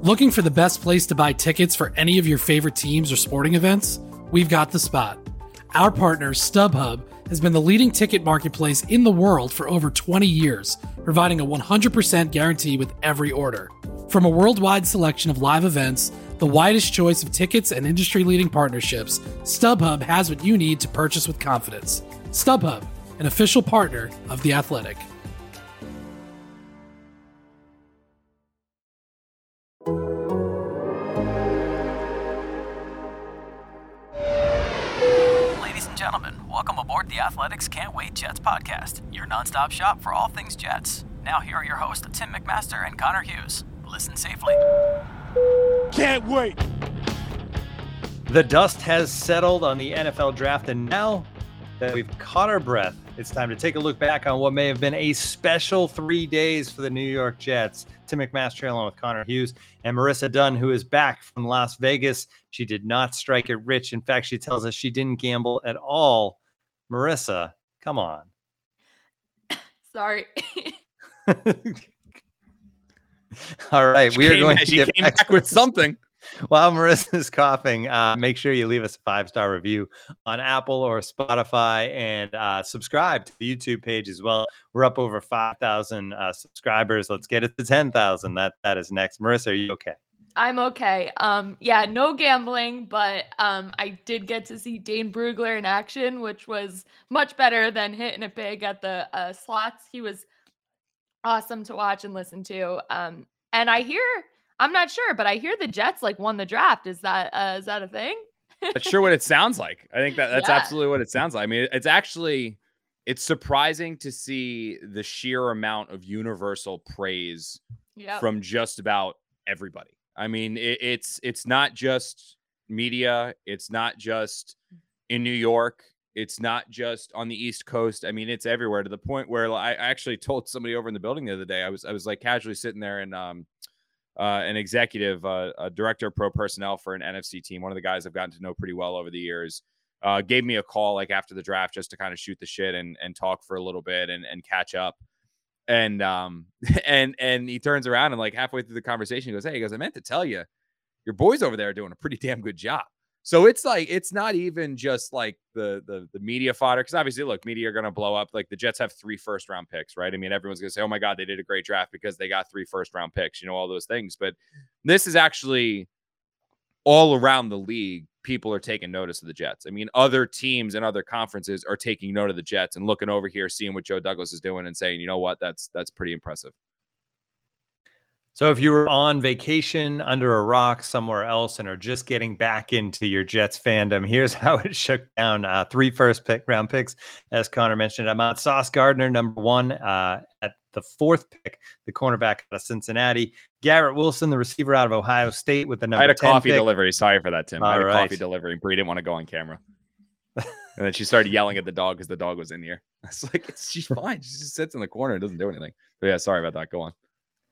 Looking for the best place to buy tickets for any of your favorite teams or sporting events? We've got the spot. Our partner, StubHub, has been the leading ticket marketplace in the world for over 20 years, providing a 100% guarantee with every order. From a worldwide selection of live events, the widest choice of tickets and industry-leading partnerships, StubHub has what you need to purchase with confidence. StubHub, an official partner of The Athletic. Ladies and gentlemen, welcome aboard The Athletic's Can't Wait Jets podcast, your nonstop shop for all things Jets. Now here are your hosts, Tim McMaster and Connor Hughes. Listen safely. Can't wait. The dust has settled on the NFL draft, and now that we've caught our breath, it's time to take a look back on what may have been a special 3 days for the New York Jets. Tim McMaster along with Connor Hughes and Marissa Dunn, who is back from Las Vegas. She did not strike it rich. In fact, she tells us she didn't gamble at all. Marissa, come on. Sorry. All right, we are going to get back with something. While Marissa's coughing, make sure you leave us a 5-star review on Apple or Spotify, and subscribe to the YouTube page as well. We're up over 5,000 subscribers. Let's get it to 10,000. That is next. Marissa, are you okay? I'm okay. Yeah, no gambling, but I did get to see Dane Brugler in action, which was much better than hitting it big at the slots. He was awesome to watch and listen to. And I hear, I'm not sure, but I hear the Jets won the draft. Is that a thing? That's sure what it sounds like. I think that's absolutely what it sounds like. I mean, it's surprising to see the sheer amount of universal praise from just about everybody. I mean, it's not just media. It's not just in New York. It's not just on the East Coast. I mean, it's everywhere, to the point where I actually told somebody over in the building the other day, I was like casually sitting there, and an executive, a director of pro personnel for an NFC team, one of the guys I've gotten to know pretty well over the years, gave me a call after the draft just to kind of shoot the shit and talk for a little bit and catch up. And he turns around and halfway through the conversation, he goes, I meant to tell you, your boys over there are doing a pretty damn good job. So it's not even just the media fodder, because obviously, look, media are going to blow up. The Jets have 3 first-round picks, right? I mean, everyone's going to say, oh my God, they did a great draft because they got 3 first-round picks, all those things. But this is actually all around the league. People are taking notice of the Jets. I mean, other teams and other conferences are taking note of the Jets and looking over here, seeing what Joe Douglas is doing and saying, you know what, that's pretty impressive. So if you were on vacation under a rock somewhere else and are just getting back into your Jets fandom, here's how it shook down. 3 first-round picks, as Connor mentioned. I'm on Sauce Gardner, number 1 at the 4th pick, the cornerback out of Cincinnati. Garrett Wilson, the receiver out of Ohio State, with the number 10 I had a coffee pick. delivery. Sorry for that, Tim. I had a right. coffee delivery. Bree didn't want to go on camera. And then she started yelling at the dog because the dog was in here. I was like, she's fine. She just sits in the corner and doesn't do anything. But yeah, sorry about that. Go on.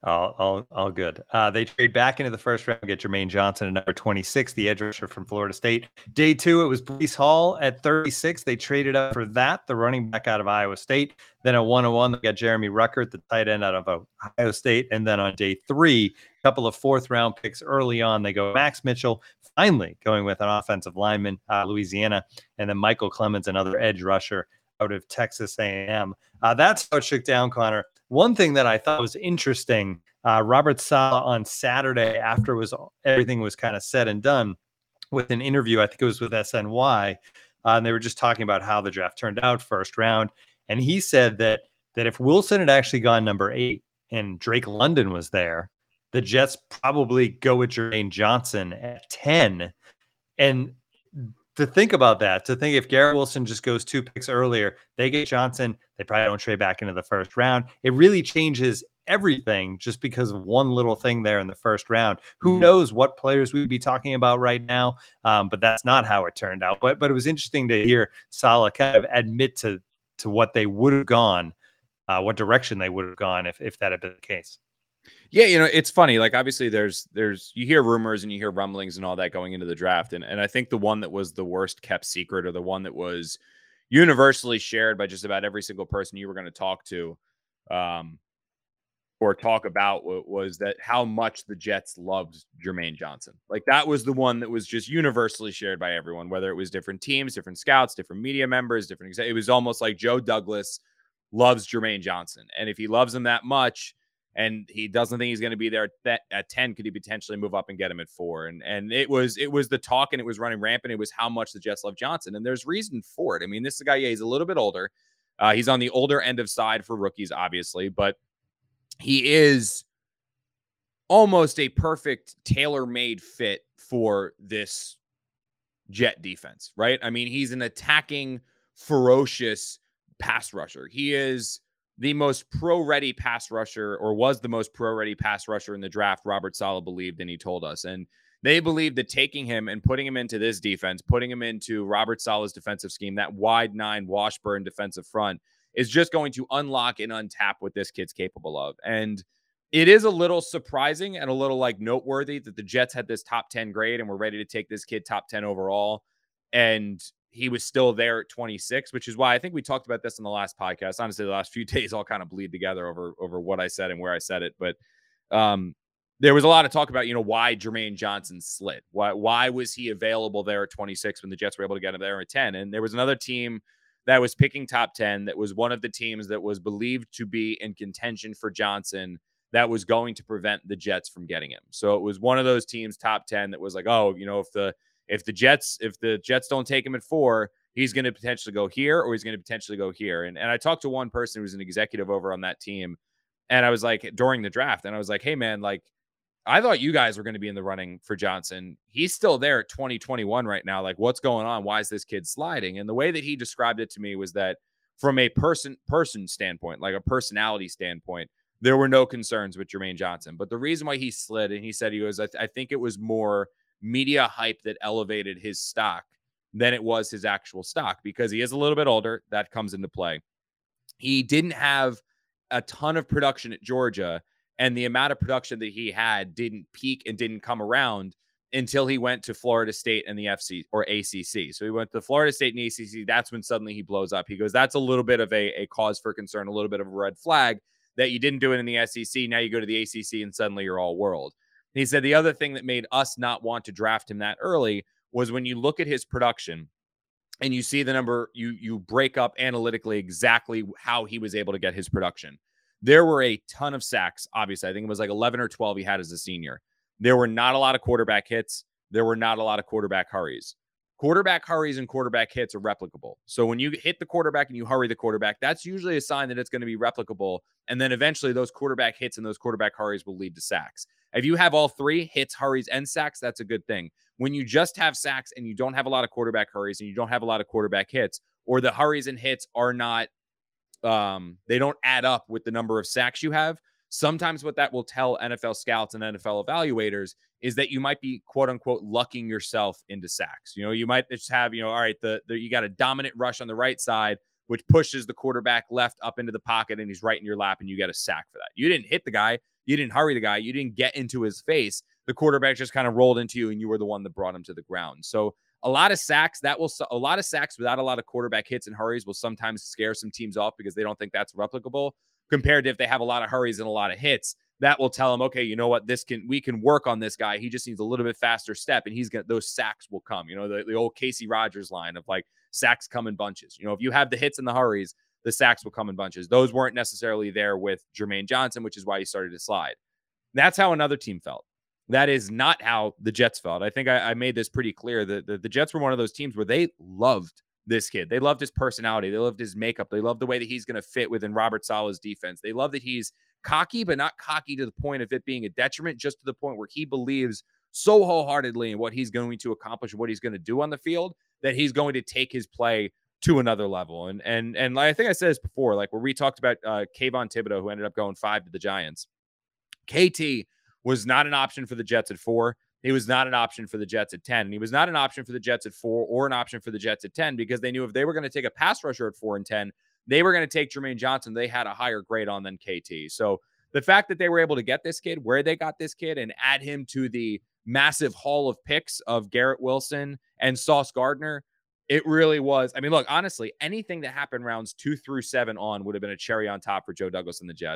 All good. They trade back into the first round, get Jermaine Johnson at number 26, the edge rusher from Florida State. Day 2, it was Breece Hall at 36. They traded up for that, the running back out of Iowa State. Then at 101, they got Jeremy Ruckert, the tight end out of Ohio State. And then on day 3, a couple of 4th-round picks early on, they go Max Mitchell, finally going with an offensive lineman, Louisiana, and then Michael Clemens, another edge rusher out of Texas A&M. That's how it shook down, Connor. One thing that I thought was interesting, Robert Saleh on Saturday, after everything was kind of said and done, with an interview, I think it was with SNY, and they were just talking about how the draft turned out, first round. And he said that if Wilson had actually gone number 8 and Drake London was there, the Jets probably go with Jermaine Johnson at 10. And to think about that, to think if Garrett Wilson just goes 2 picks earlier, they get Johnson, they probably don't trade back into the first round. It really changes everything just because of one little thing there in the first round. Who knows what players we'd be talking about right now, but that's not how it turned out. But it was interesting to hear Saleh kind of admit to what they would have gone, what direction they would have gone if that had been the case. Yeah, it's funny. Obviously, there's you hear rumors and you hear rumblings and all that going into the draft, and I think the one that was the worst kept secret, or the one that was universally shared by just about every single person you were going to talk to, or talk about was that how much the Jets loved Jermaine Johnson. Like that was the one that was just universally shared by everyone, whether it was different teams, different scouts, different media members, it was almost like Joe Douglas loves Jermaine Johnson. And if he loves him that much and he doesn't think he's going to be there at 10, could he potentially move up and get him at 4? And it was the talk, and it was running rampant. It was how much the Jets love Johnson. And there's reason for it. I mean, this is a guy, yeah, he's a little bit older. He's on the older end of side for rookies, obviously, but he is almost a perfect tailor-made fit for this Jet defense, right? I mean, he's an attacking, ferocious pass rusher. He is the most pro-ready pass rusher, or was the most pro-ready pass rusher in the draft, Robert Saleh believed, and he told us. And they believed that taking him and putting him into this defense, putting him into Robert Saleh's defensive scheme, that wide 9 Washburn defensive front, is just going to unlock and untap what this kid's capable of. And it is a little surprising and a little like noteworthy that the Jets had this top 10 grade and were ready to take this kid top 10 overall. And he was still there at 26, which is why I think we talked about this in the last podcast. Honestly, the last few days all kind of bleed together over what I said and where I said it. But there was a lot of talk about, why Jermaine Johnson slid. Why was he available there at 26 when the Jets were able to get him there at 10? And there was another team that was picking top 10 that was one of the teams that was believed to be in contention for Johnson that was going to prevent the Jets from getting him. So it was one of those teams, top 10, that was like, oh, if the Jets don't take him at 4, he's going to potentially go here, or he's going to potentially go here. And I talked to one person who was an executive over on that team, and I was like, during the draft, and I was like, hey man, like, I thought you guys were going to be in the running for Johnson. He's still there at 2021 right now. Like, what's going on? Why is this kid sliding? And the way that he described it to me was that from a person standpoint, like a personality standpoint, there were no concerns with Jermaine Johnson. But the reason why he slid, and he said I think it was more media hype that elevated his stock than it was his actual stock, because he is a little bit older. That comes into play. He didn't have a ton of production at Georgia, and the amount of production that he had didn't peak and didn't come around until he went to Florida State and the FC or ACC. So he went to Florida State and the ACC. That's when suddenly he blows up. He goes, that's a little bit of a cause for concern, a little bit of a red flag that you didn't do it in the SEC. Now you go to the ACC and suddenly you're all world. He said the other thing that made us not want to draft him that early was when you look at his production and you see the number, you break up analytically exactly how he was able to get his production. There were a ton of sacks. Obviously, I think it was like 11 or 12 he had as a senior. There were not a lot of quarterback hits. There were not a lot of quarterback hurries. Quarterback hurries and quarterback hits are replicable. So when you hit the quarterback and you hurry the quarterback, that's usually a sign that it's going to be replicable. And then eventually those quarterback hits and those quarterback hurries will lead to sacks. If you have all 3 hits, hurries, and sacks, that's a good thing. When you just have sacks and you don't have a lot of quarterback hurries and you don't have a lot of quarterback hits, or the hurries and hits are not, they don't add up with the number of sacks you have. Sometimes what that will tell NFL scouts and NFL evaluators is that you might be, quote unquote, lucking yourself into sacks. You might just have, all right, you got a dominant rush on the right side, which pushes the quarterback left up into the pocket and he's right in your lap and you get a sack for that. You didn't hit the guy. You didn't hurry the guy. You didn't get into his face. The quarterback just kind of rolled into you and you were the one that brought him to the ground. So a lot of sacks without a lot of quarterback hits and hurries will sometimes scare some teams off because they don't think that's replicable, compared to if they have a lot of hurries and a lot of hits. That will tell them, okay, you know what, we can work on this guy. He just needs a little bit faster step, and those sacks will come. The old Casey Rogers line of like, sacks come in bunches. If you have the hits and the hurries, the sacks will come in bunches. Those weren't necessarily there with Jermaine Johnson, which is why he started to slide. That's how another team felt. That is not how the Jets felt. I think I made this pretty clear. The Jets were one of those teams where they loved this kid. They loved his personality. They loved his makeup. They loved the way that he's going to fit within Robert Saleh's defense. They love that he's cocky, but not cocky to the point of it being a detriment, just to the point where he believes so wholeheartedly in what he's going to accomplish, what he's going to do on the field, that he's going to take his play to another level. And I think I said this before, like where we talked about Kayvon Thibodeau, who ended up going 5 to the Giants. KT was not an option for the Jets at 4. He was not an option for the Jets at 10. And he was not an option for the Jets at 4 or an option for the Jets at 10 because they knew if they were going to take a pass rusher at 4 and 10, they were going to take Jermaine Johnson. They had a higher grade on than KT. So the fact that they were able to get this kid, where they got this kid, and add him to the massive haul of picks of Garrett Wilson and Sauce Gardner, it really was. I mean, look, honestly, anything that happened rounds 2 through 7 on would have been a cherry on top for Joe Douglas and the Jets.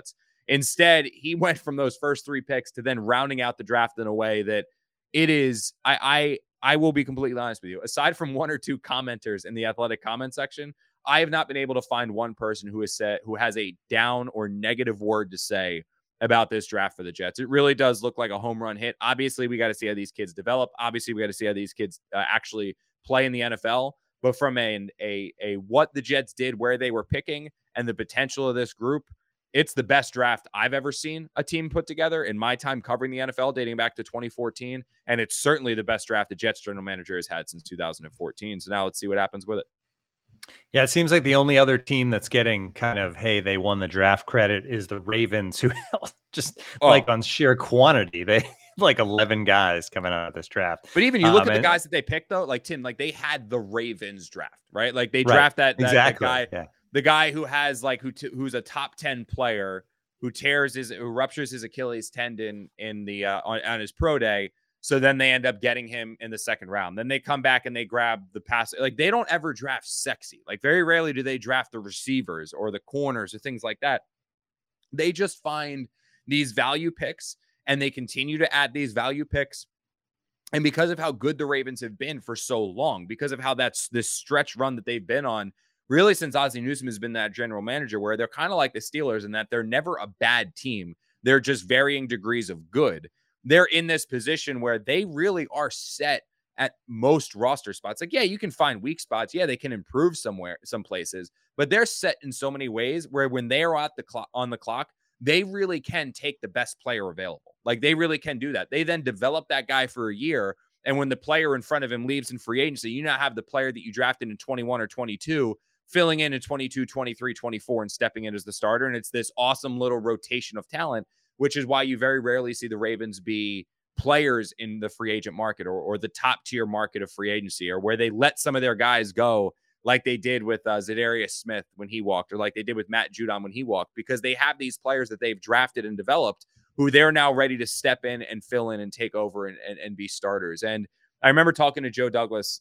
Instead, he went from those first 3 picks to then rounding out the draft in a way that it is, I will be completely honest with you. Aside from 1 or 2 commenters in the Athletic comment section, I have not been able to find one person who has a down or negative word to say about this draft for the Jets. It really does look like a home run hit. Obviously, we got to see how these kids develop. Obviously, we got to see how these kids actually play in the NFL. But from a what the Jets did, where they were picking, and the potential of this group, it's the best draft I've ever seen a team put together in my time covering the NFL, dating back to 2014. And it's certainly the best draft the Jets general manager has had since 2014. So now let's see what happens with it. Yeah, it seems like the only other team that's getting kind of, hey, they won the draft credit is the Ravens, who just like on sheer quantity, they like 11 guys coming out of this draft. But even you look at the guys that they picked, though, like Tim, like they had the Ravens draft, right? Like they draft that guy, the guy who has like who's a top 10 player who ruptures his Achilles tendon in the on his pro day. So then they end up getting him in the second round. Then they come back and they grab the pass. Like they don't ever draft sexy. Like very rarely do they draft the receivers or the corners or things like that. They just find these value picks and they continue to add these value picks. And because of how good the Ravens have been for so long, because of how that's this stretch run that they've been on, really since Ozzie Newsome has been that general manager, where they're kind of like the Steelers in that they're never a bad team. They're just varying degrees of good. They're in this position where they really are set at most roster spots. Like, yeah, you can find weak spots. Yeah, they can improve some places, but they're set in so many ways where when they are on the clock, they really can take the best player available. Like they really can do that. They then develop that guy for a year. And when the player in front of him leaves in free agency, you now have the player that you drafted in 21 or 22 filling in 22, 23, 24 and stepping in as the starter. And it's this awesome little rotation of talent, which is why you very rarely see the Ravens be players in the free agent market or the top tier market of free agency, or where they let some of their guys go like they did with Zadarius Smith when he walked, or like they did with Matt Judon when he walked, because they have these players that they've drafted and developed who they're now ready to step in and fill in and take over and be starters. And I remember talking to Joe Douglas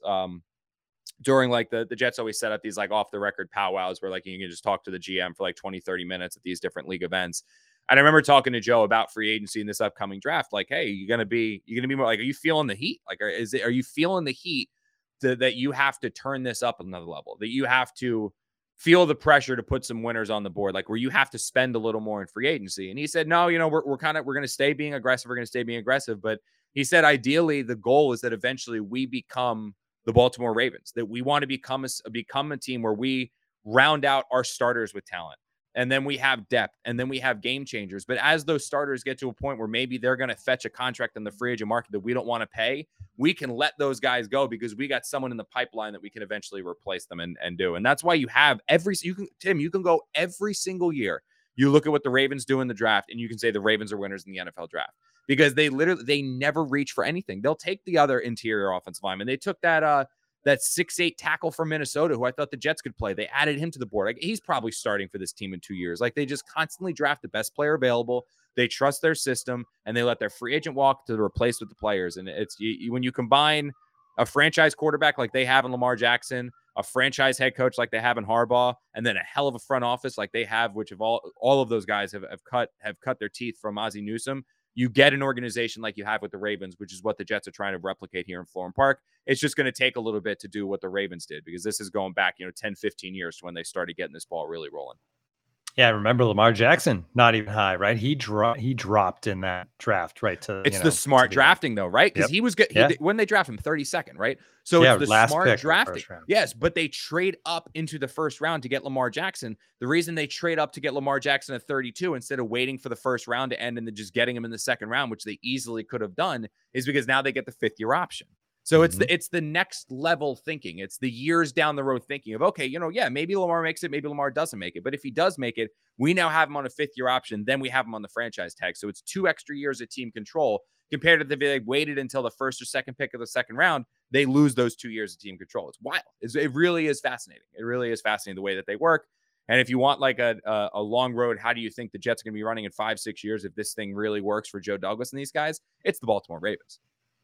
during like the Jets always set up these like off the record powwows where like you can just talk to the GM for like 20-30 minutes at these different league events. And I remember talking to Joe about free agency in this upcoming draft. Like, hey, you're gonna be more like, are you feeling the heat? Like, are you feeling the heat that you have to turn this up another level? That you have to feel the pressure to put some winners on the board, like where you have to spend a little more in free agency? And he said, no, we're gonna stay being aggressive. We're gonna stay being aggressive. But he said, ideally, the goal is that eventually we become the Baltimore Ravens. That we want to become a team where we round out our starters with talent. And then we have depth, and then we have game changers. But as those starters get to a point where maybe they're going to fetch a contract in the free agent market that we don't want to pay, we can let those guys go because we got someone in the pipeline that we can eventually replace them and do. And that's why you have you can go every single year. You look at what the Ravens do in the draft, and you can say the Ravens are winners in the NFL draft because they never reach for anything. They'll take the other interior offensive lineman. They took that 6'8" tackle from Minnesota, who I thought the Jets could play. They added him to the board. Like, he's probably starting for this team in 2 years. Like, they just constantly draft the best player available. They trust their system, and they let their free agent walk to replace with the players. And it's when you combine a franchise quarterback like they have in Lamar Jackson, a franchise head coach like they have in Harbaugh, and then a hell of a front office like they have, which of all of those guys have cut their teeth from Ozzie Newsome. You get an organization like you have with the Ravens, which is what the Jets are trying to replicate here in Florham Park. It's just going to take a little bit to do what the Ravens did, because this is going back, 10, 15 years to when they started getting this ball really rolling. Yeah, remember Lamar Jackson, not even high, right? He dropped in that draft, right? It's the smart drafting, though, right? Because he was good. When they draft him, 32nd, right? So it's the smart drafting. Yes, but they trade up into the first round to get Lamar Jackson. The reason they trade up to get Lamar Jackson at 32 instead of waiting for the first round to end and then just getting him in the second round, which they easily could have done, is because now they get the fifth-year option. So it's the next level thinking. It's the years down the road thinking of, okay, maybe Lamar makes it, maybe Lamar doesn't make it. But if he does make it, we now have him on a fifth-year option. Then we have him on the franchise tag. So it's 2 extra years of team control compared to if they waited until the first or second pick of the second round. They lose those 2 years of team control. It's wild. It really is fascinating. It really is fascinating the way that they work. And if you want like a long road, how do you think the Jets are going to be running in 5-6 years if this thing really works for Joe Douglas and these guys? It's the Baltimore Ravens.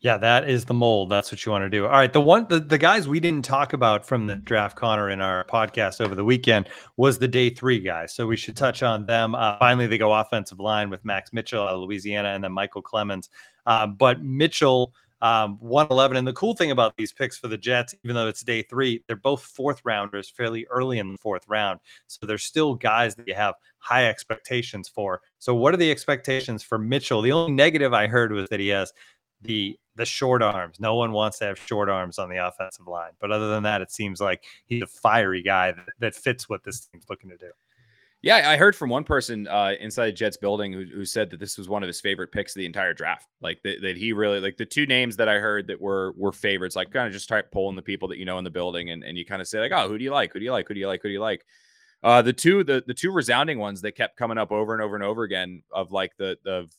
Yeah, that is the mold. That's what you want to do. All right. The guys we didn't talk about from the draft, Connor, in our podcast over the weekend was the day 3 guys. So we should touch on them. Finally, they go offensive line with Max Mitchell out of Louisiana and then Michael Clemens. But Mitchell, 111. And the cool thing about these picks for the Jets, even though it's day 3, they're both 4th rounders fairly early in the 4th round. So there's still guys that you have high expectations for. So what are the expectations for Mitchell? The only negative I heard was that he has the short arms. No one wants to have short arms on the offensive line. But other than that, it seems like he's a fiery guy that fits what this team's looking to do. Yeah, I heard from one person inside the Jets building who said that this was one of his favorite picks of the entire draft. Like that he really, like, the 2 names that I heard that were favorites, like kind of just start polling the people that you know in the building, and you kind of say like, oh, who do you like? Who do you like? Who do you like? Who do you like? The two resounding ones that kept coming up over and over and over again of like the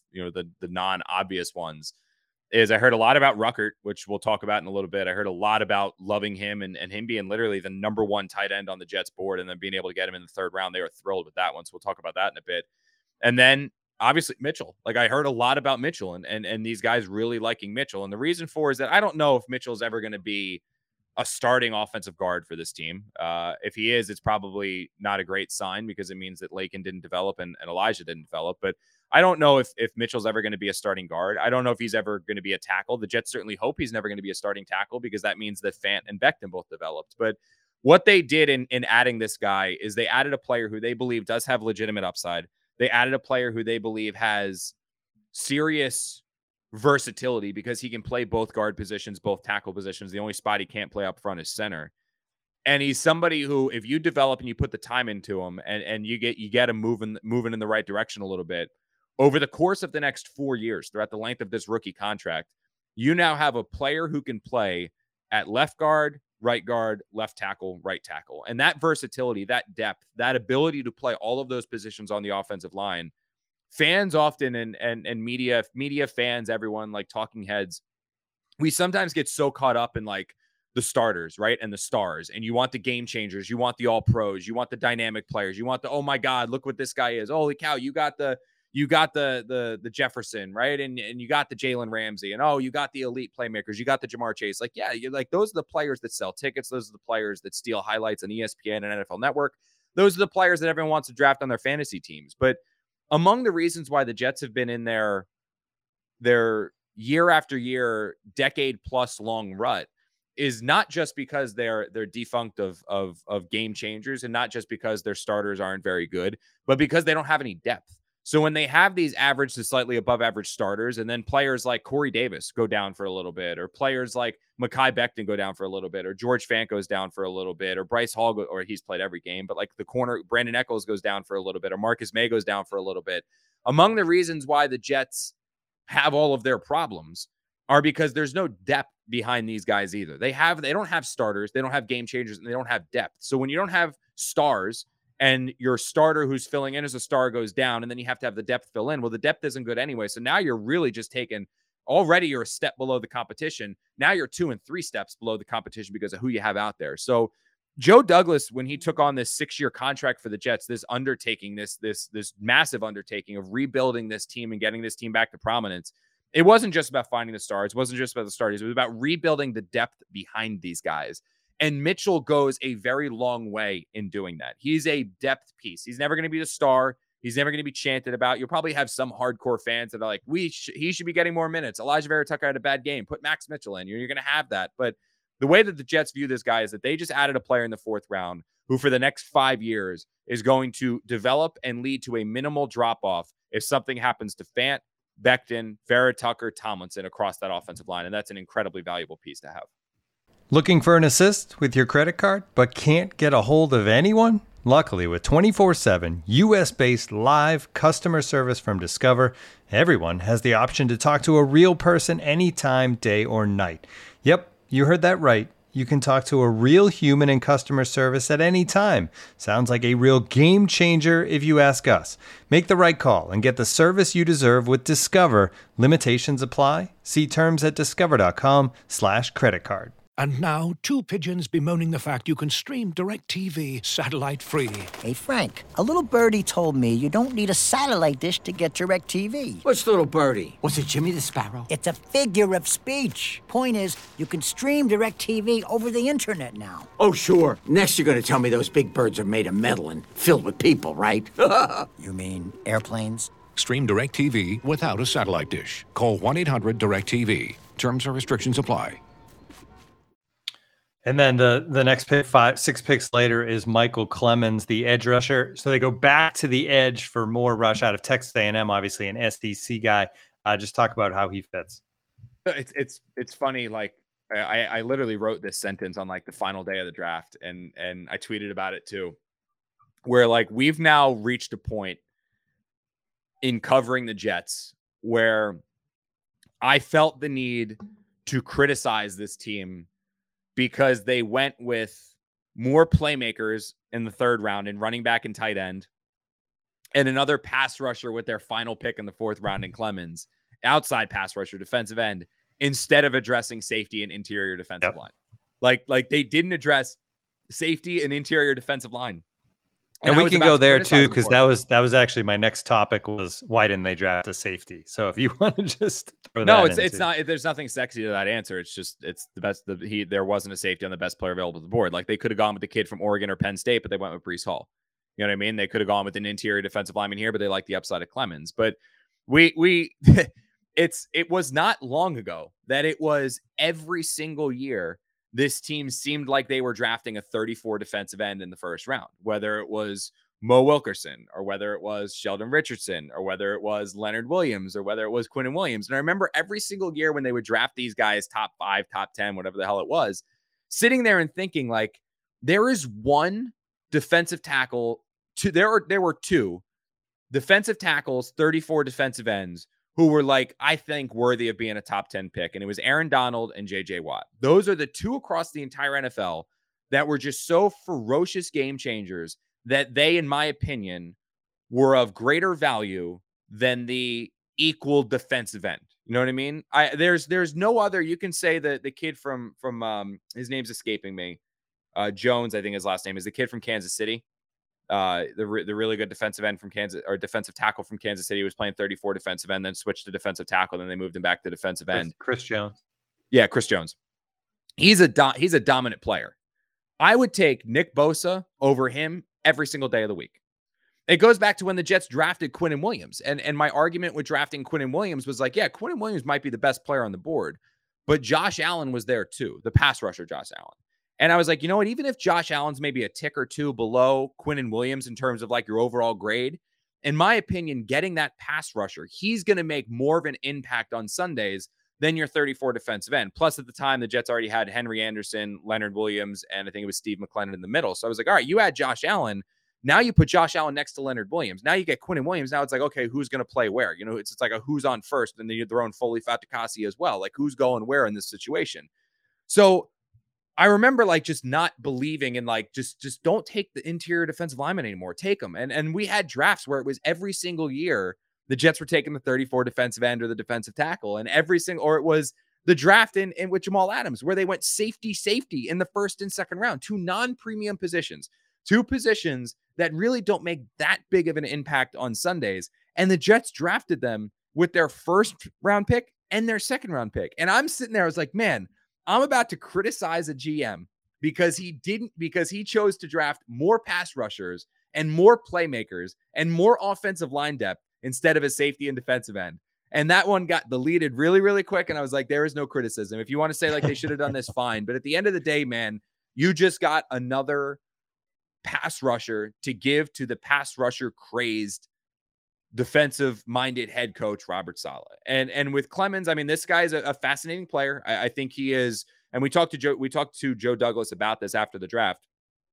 non-obvious ones is I heard a lot about Ruckert, which we'll talk about in a little bit. I heard a lot about loving him and him being literally the number 1 tight end on the Jets board, and then being able to get him in the 3rd round. They were thrilled with that one. So we'll talk about that in a bit. And then obviously Mitchell. Like, I heard a lot about Mitchell and these guys really liking Mitchell. And the reason for is that I don't know if Mitchell's ever going to be a starting offensive guard for this team. If he is, it's probably not a great sign because it means that Lakin didn't develop and Elijah didn't develop. But I don't know if Mitchell's ever going to be a starting guard. I don't know if he's ever going to be a tackle. The Jets certainly hope he's never going to be a starting tackle because that means that Fant and Becton both developed. But what they did in adding this guy is they added a player who they believe does have legitimate upside. They added a player who they believe has serious versatility because he can play both guard positions, both tackle positions. The only spot he can't play up front is center. And he's somebody who, if you develop and you put the time into him and you get him moving in the right direction a little bit, over the course of the next 4 years, throughout the length of this rookie contract, you now have a player who can play at left guard, right guard, left tackle, right tackle. And that versatility, that depth, that ability to play all of those positions on the offensive line, fans often and media fans, everyone, like talking heads, we sometimes get so caught up in like the starters, right? And the stars, and you want the game changers, you want the all pros, you want the dynamic players, you want the, oh my God, look what this guy is. Holy cow, you got the Jefferson, right? And you got the Jalen Ramsey, and oh, you got the elite playmakers, you got the Jamar Chase. Like, yeah, you're like, those are the players that sell tickets. Those are the players that steal highlights on ESPN and NFL Network. Those are the players that everyone wants to draft on their fantasy teams. But among the reasons why the Jets have been in their year after year, decade plus long rut is not just because they're defunct of game changers, and not just because their starters aren't very good, but because they don't have any depth. So when they have these average to slightly above average starters, and then players like Corey Davis go down for a little bit, or players like Mekhi Becton go down for a little bit, or George Fant goes down for a little bit, or Bryce Hall, or he's played every game, but like the corner, Brandon Echols goes down for a little bit, or Marcus May goes down for a little bit. Among the reasons why the Jets have all of their problems are because there's no depth behind these guys either. They don't have starters, they don't have game changers, and they don't have depth. So when you don't have stars, and your starter who's filling in as a star goes down, and then you have to have the depth fill in. Well, the depth isn't good anyway. So now you're really just already you're a step below the competition. Now you're 2 and 3 steps below the competition because of who you have out there. So Joe Douglas, when he took on this 6-year contract for the Jets, this undertaking, this massive undertaking of rebuilding this team and getting this team back to prominence, it wasn't just about finding the stars. It wasn't just about the starters. It was about rebuilding the depth behind these guys. And Mitchell goes a very long way in doing that. He's a depth piece. He's never going to be the star. He's never going to be chanted about. You'll probably have some hardcore fans that are like, he should be getting more minutes. Elijah Vera Tucker had a bad game. Put Max Mitchell in. You're going to have that. But the way that the Jets view this guy is that they just added a player in the 4th round who for the next 5 years is going to develop and lead to a minimal drop-off if something happens to Fant, Becton, Vera Tucker, Tomlinson across that offensive line. And that's an incredibly valuable piece to have. Looking for an assist with your credit card, but can't get a hold of anyone? Luckily, with 24/7 U.S.-based live customer service from Discover, everyone has the option to talk to a real person anytime, day or night. Yep, you heard that right. You can talk to a real human in customer service at any time. Sounds like a real game changer if you ask us. Make the right call and get the service you deserve with Discover. Limitations apply. See terms at discover.com/creditcard. And now, 2 pigeons bemoaning the fact you can stream DirecTV satellite-free. Hey, Frank, a little birdie told me you don't need a satellite dish to get DirecTV. What's little birdie? Was it Jimmy the Sparrow? It's a figure of speech. Point is, you can stream DirecTV over the internet now. Oh, sure. Next you're going to tell me those big birds are made of metal and filled with people, right? You mean airplanes? Stream DirecTV without a satellite dish. Call 1-800-DirecTV. Terms and restrictions apply. And then the next pick, 6 picks later, is Michael Clemens, the edge rusher. So they go back to the edge for more rush out of Texas A&M, obviously an SEC guy. Just talk about how he fits. It's funny. Like I literally wrote this sentence on like the final day of the draft, and I tweeted about it too, where like we've now reached a point in covering the Jets where I felt the need to criticize this team because they went with more playmakers in the 3rd round in running back and tight end, and another pass rusher with their final pick in the 4th round in Clemens, outside pass rusher, defensive end, instead of addressing safety and interior defensive line. Like they didn't address safety and interior defensive line. And we can go there too, because that was actually my next topic was why didn't they draft a safety? So if you want to just throw that it's not. There's nothing sexy to that answer. It's just it's the best. There wasn't a safety on the best player available to the board. Like they could have gone with the kid from Oregon or Penn State, but they went with Breece Hall. You know what I mean? They could have gone with an interior defensive lineman here, but they like the upside of Clemens. But it was not long ago that it was every single year this team seemed like they were drafting a 34 defensive end in the 1st round, whether it was Mo Wilkerson or whether it was Sheldon Richardson or whether it was Leonard Williams or whether it was Quinnen Williams. And I remember every single year when they would draft these guys top 5, top 10, whatever the hell it was, sitting there and thinking like there is one defensive tackle. There were 2 defensive tackles, 34 defensive ends who were like, I think, worthy of being a top 10 pick. And it was Aaron Donald and J.J. Watt. Those are the 2 across the entire NFL that were just so ferocious game changers that they, in my opinion, were of greater value than the equal defensive end. You know what I mean? There's no other. You can say that the kid from his name's escaping me. Jones, I think his last name is, the kid from Kansas City. The really good defensive end from Kansas, or defensive tackle from Kansas City, was playing 34 defensive end, then switched to defensive tackle, then they moved him back to defensive end. Chris Jones. Yeah, Chris Jones. He's a dominant player. I would take Nick Bosa over him every single day of the week. It goes back to when the Jets drafted Quinnen Williams. And my argument with drafting Quinnen Williams was like, yeah, Quinnen Williams might be the best player on the board, but Josh Allen was there too, the pass rusher Josh Allen. And I was like, you know what? Even if Josh Allen's maybe a tick or 2 below Quinnen Williams in terms of like your overall grade, in my opinion, getting that pass rusher, he's going to make more of an impact on Sundays than your 34 defensive end. Plus, at the time, the Jets already had Henry Anderson, Leonard Williams, and I think it was Steve McLennan in the middle. So I was like, all right, you add Josh Allen. Now you put Josh Allen next to Leonard Williams. Now you get Quinnen Williams. Now it's like, okay, who's going to play where? You know, it's like a who's on first, and then you're throwing Foley Fatukasi as well. Like, who's going where in this situation? So I remember like just not believing in like, just don't take the interior defensive lineman anymore. Take them. And we had drafts where it was every single year the Jets were taking the 34 defensive end or the defensive tackle, and or it was the draft in with Jamal Adams where they went safety in the 1st and 2nd round, 2 non-premium positions, 2 positions that really don't make that big of an impact on Sundays. And the Jets drafted them with their 1st round pick and their 2nd round pick. And I'm sitting there, I was like, man, I'm about to criticize a GM because he chose to draft more pass rushers and more playmakers and more offensive line depth instead of a safety and defensive end. And that one got deleted really, really quick. And I was like, there is no criticism. If you want to say like they should have done this, fine. But at the end of the day, man, you just got another pass rusher to give to the pass rusher crazed defensive minded head coach, Robert Saleh. And with Clemens, I mean, this guy is a fascinating player. I think he is. And we talked to Joe Douglas about this after the draft.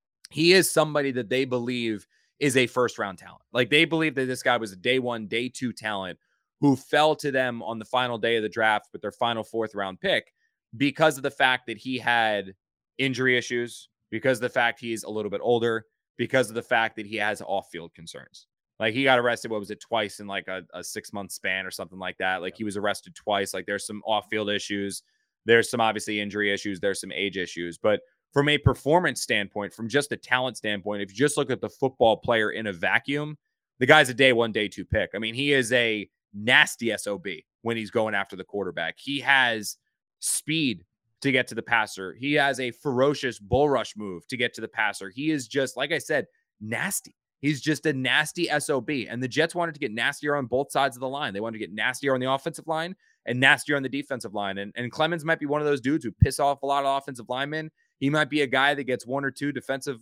He is somebody that they believe is a 1st round talent. Like they believe that this guy was a day 1, day 2 talent who fell to them on the final day of the draft with their final 4th round pick because of the fact that he had injury issues, because of the fact he's a little bit older, because of the fact that he has off-field concerns. Like he got arrested, what was it, twice in like a 6-month span or something like that. Like he was arrested twice. Like there's some off-field issues. There's some obviously injury issues. There's some age issues. But from a performance standpoint, from just a talent standpoint, if you just look at the football player in a vacuum, the guy's a day one, day two pick. I mean, he is a nasty SOB when he's going after the quarterback. He has speed to get to the passer. He has a ferocious bull rush move to get to the passer. He is just, like I said, nasty. He's just a nasty SOB. And the Jets wanted to get nastier on both sides of the line. They wanted to get nastier on the offensive line and nastier on the defensive line. And Clemens might be one of those dudes who piss off a lot of offensive linemen. He might be a guy that gets one or two defensive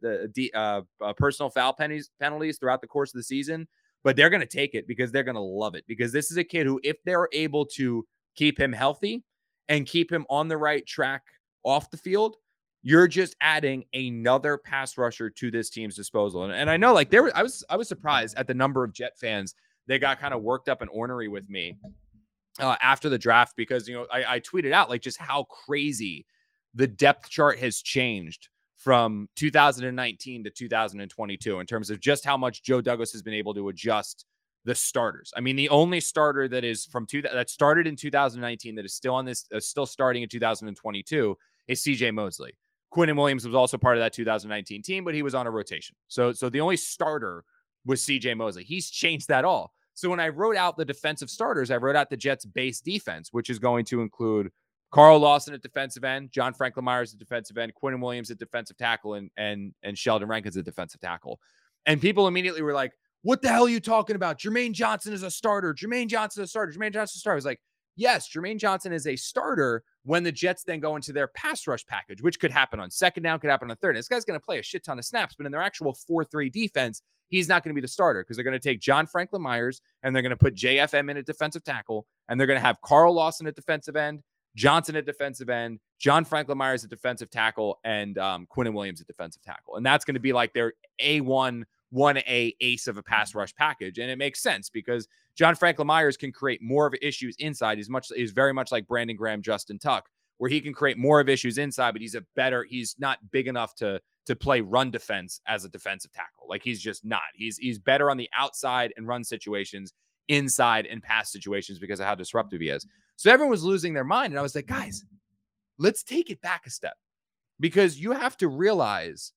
personal foul penalties throughout the course of the season. But they're going to take it because they're going to love it. Because this is a kid who, if they're able to keep him healthy and keep him on the right track off the field, you're just adding another pass rusher to this team's disposal. And I know, like, I was surprised at the number of Jet fans that got kind of worked up and ornery with me after the draft, because, you know, I tweeted out like just how crazy the depth chart has changed from 2019 to 2022 in terms of just how much Joe Douglas has been able to adjust the starters. I mean, the only starter that is that started in 2019 that is still on this, still starting in 2022 is CJ Mosley. Quinnen Williams was also part of that 2019 team, but he was on a rotation. So the only starter was CJ Mosley. He's changed that all. So when I wrote out the defensive starters, I wrote out the Jets' base defense, which is going to include Carl Lawson at defensive end, John Franklin Myers at defensive end, Quinnen Williams at defensive tackle, and Sheldon Rankins at defensive tackle. And people immediately were like, what the hell are you talking about? Jermaine Johnson is a starter. Jermaine Johnson is a starter. Jermaine Johnson is a starter. I was like, yes, Jermaine Johnson is a starter when the Jets then go into their pass rush package, which could happen on second down, could happen on third. And this guy's going to play a shit ton of snaps, but in their actual 4-3 defense, he's not going to be the starter because they're going to take John Franklin Myers and they're going to put JFM in at defensive tackle, and they're going to have Carl Lawson at defensive end, Johnson at defensive end, John Franklin Myers at defensive tackle, and Quinnen Williams at defensive tackle. And that's going to be like their A1, 1A ace of a pass rush package. And it makes sense because John Franklin Myers can create more of issues inside. He's very much like Brandon Graham, Justin Tuck, where he can create more of issues inside, but he's not big enough to play run defense as a defensive tackle. Like, he's just not. He's better on the outside and run situations, inside and pass situations because of how disruptive he is. So everyone was losing their mind. And I was like, guys, let's take it back a step, because you have to realize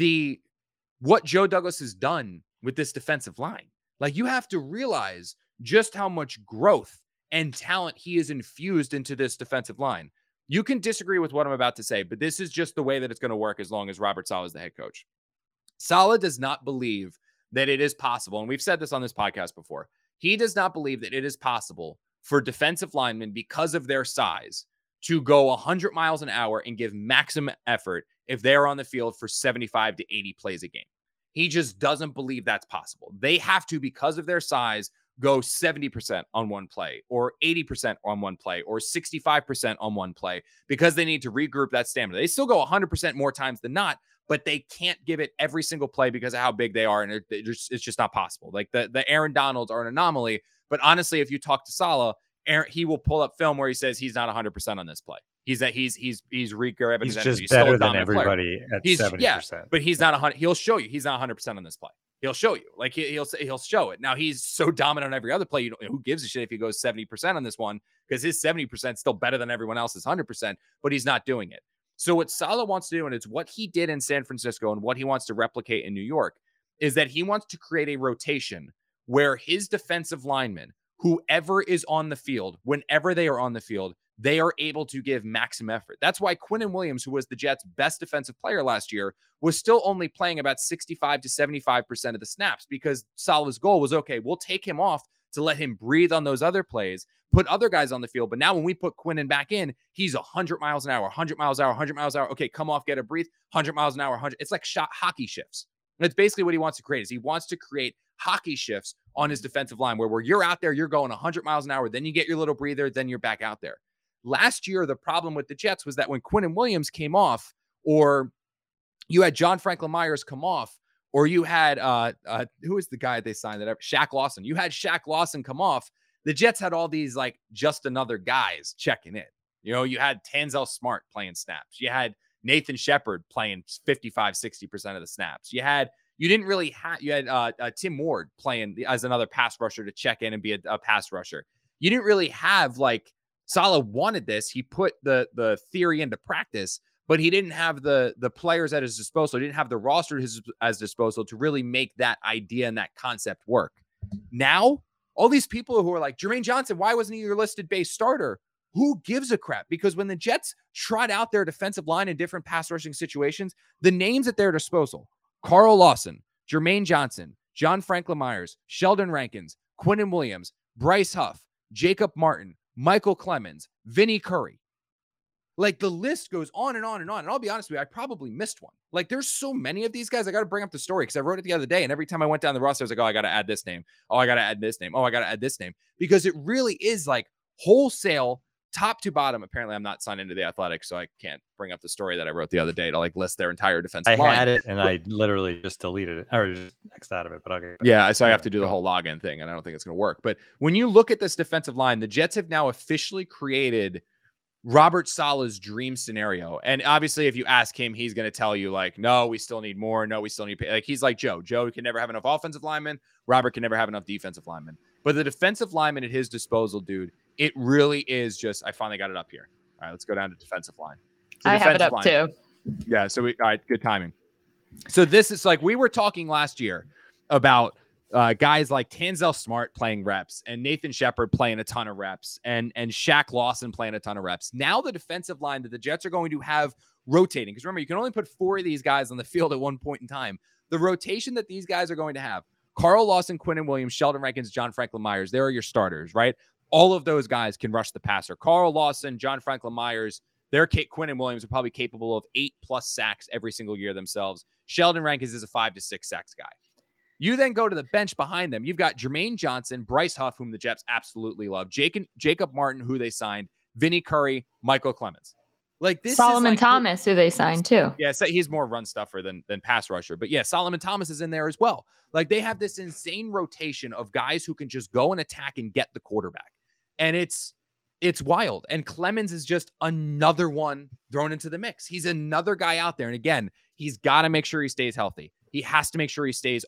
what Joe Douglas has done with this defensive line. Like, you have to realize just how much growth and talent he has infused into this defensive line. You can disagree with what I'm about to say, but this is just the way that it's going to work as long as Robert Saleh is the head coach. Saleh does not believe that it is possible, and we've said this on this podcast before, he does not believe that it is possible for defensive linemen, because of their size, to go 100 miles an hour and give maximum effort if they're on the field for 75 to 80 plays a game. He just doesn't believe that's possible. They have to, because of their size, go 70% on one play, or 80% on one play, or 65% on one play, because they need to regroup that stamina. They still go 100% more times than not, but they can't give it every single play because of how big they are, and it's just not possible. Like, the Aaron Donalds are an anomaly, but honestly, if you talk to Saleh, he will pull up film where he says he's not 100% on this play. He's re-grabbing. He's just better than everybody at 70%. Yeah, but he's not 100. He'll show you he's not 100% on this play. He'll show you. Like, he'll show it. Now, he's so dominant on every other play. Who gives a shit if he goes 70% on this one? Because his 70% is still better than everyone else's 100%, but he's not doing it. So what Saleh wants to do, and it's what he did in San Francisco and what he wants to replicate in New York, is that he wants to create a rotation where his defensive linemen, whoever is on the field, whenever they are on the field, they are able to give maximum effort. That's why Quinnen Williams, who was the Jets' best defensive player last year, was still only playing about 65 to 75% of the snaps, because Saleh's goal was, okay, we'll take him off to let him breathe on those other plays, put other guys on the field. But now when we put Quinnen back in, he's 100 miles an hour, 100 miles an hour, 100 miles an hour. Okay, come off, get a breathe, 100 miles an hour, 100. It's like hockey shifts. And it's basically what he wants to create, is he wants to create hockey shifts on his defensive line where you're out there, you're going 100 miles an hour, then you get your little breather, then you're back out there. Last year, the problem with the Jets was that when Quinnen Williams came off, or you had John Franklin Myers come off, or you had, who is the guy they signed that up? Shaq Lawson. You had Shaq Lawson come off. The Jets had all these, like, just another guys checking in. You know, you had Tanzel Smart playing snaps. You had Nathan Shepard playing 55, 60% of the snaps. You had Tim Ward playing as another pass rusher to check in and be a pass rusher. You didn't really have, like, Saleh wanted this. He put the theory into practice, but he didn't have the players at his disposal. He didn't have the roster at his disposal to really make that idea and that concept work. Now, all these people who are like, Jermaine Johnson, why wasn't he your listed base starter? Who gives a crap? Because when the Jets trot out their defensive line in different pass rushing situations, the names at their disposal, Carl Lawson, Jermaine Johnson, John Franklin Myers, Sheldon Rankins, Quinnen Williams, Bryce Huff, Jacob Martin, Michael Clemens, Vinny Curry. Like, the list goes on and on and on. And I'll be honest with you, I probably missed one. Like, there's so many of these guys. I got to bring up the story because I wrote it the other day. And every time I went down the roster, I was like, oh, I got to add this name. Oh, I got to add this name. Oh, I got to add this name. Because it really is like wholesale, top to bottom. Apparently, I'm not signed into the Athletic, so I can't bring up the story that I wrote the other day to like list their entire defensive line. I had it, and I literally just deleted it or just X'd out of it. But okay. Yeah, so I have to do the whole login thing, and I don't think it's going to work. But when you look at this defensive line, the Jets have now officially created Robert Saleh's dream scenario. And obviously, if you ask him, he's going to tell you like, no, we still need more. No, we still need like, he's like Joe. Joe can never have enough offensive linemen. Robert can never have enough defensive linemen. But the defensive lineman at his disposal, dude, it really is just, I finally got it up here. All right, let's go down to defensive line. So I have it up too. Yeah. So all right, good timing. So this is like, we were talking last year about guys like Tanzel Smart playing reps and Nathan Shepard playing a ton of reps and Shaq Lawson playing a ton of reps. Now the defensive line that the Jets are going to have rotating, because remember, you can only put 4 of these guys on the field at one point in time. The rotation that these guys are going to have, Carl Lawson, Quinnen Williams, Sheldon Rankins, John Franklin Myers, there are your starters, right? All of those guys can rush the passer. Carl Lawson, John Franklin Myers, Quinnen Williams are probably capable of 8+ sacks every single year themselves. Sheldon Rankins is a 5 to 6 sacks guy. You then go to the bench behind them. You've got Jermaine Johnson, Bryce Huff, whom the Jets absolutely love, Jacob Martin, who they signed, Vinny Curry, Michael Clemens. Like this, Solomon Thomas, who they signed too. Yeah, so he's more run stuffer than pass rusher. But yeah, Solomon Thomas is in there as well. Like they have this insane rotation of guys who can just go and attack and get the quarterback, and it's wild. And Clemens is just another one thrown into the mix. He's another guy out there, and again, he's got to make sure he stays healthy. He has to make sure he stays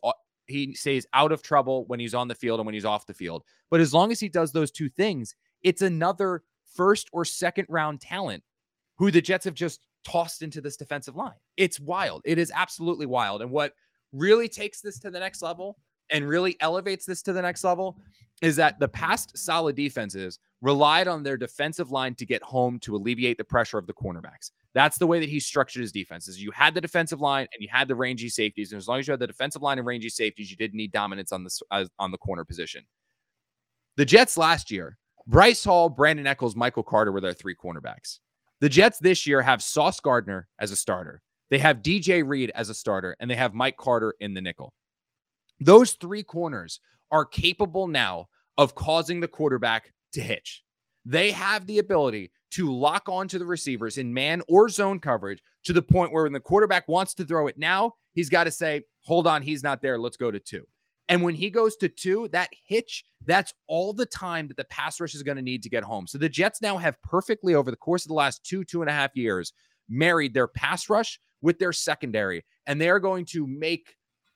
out of trouble when he's on the field and when he's off the field. But as long as he does those two things, it's another first or second round talent who the Jets have just tossed into this defensive line. It's wild. It is absolutely wild. And what really takes this to the next level and really elevates this to the next level is that the past solid defenses relied on their defensive line to get home to alleviate the pressure of the cornerbacks. That's the way that he structured his defenses. You had the defensive line and you had the rangy safeties. And as long as you had the defensive line and rangy safeties, you didn't need dominance on the corner position. The Jets last year, Bryce Hall, Brandon Echols, Michael Carter were their 3 cornerbacks. The Jets this year have Sauce Gardner as a starter. They have DJ Reed as a starter, and they have Mike Carter in the nickel. Those 3 corners are capable now of causing the quarterback to hitch. They have the ability to lock onto the receivers in man or zone coverage to the point where when the quarterback wants to throw it now, he's got to say, hold on, he's not there. Let's go to 2. And when he goes to 2, that hitch, that's all the time that the pass rush is going to need to get home. So the Jets now have perfectly, over the course of the last 2.5 years, married their pass rush with their secondary. And they are going to make,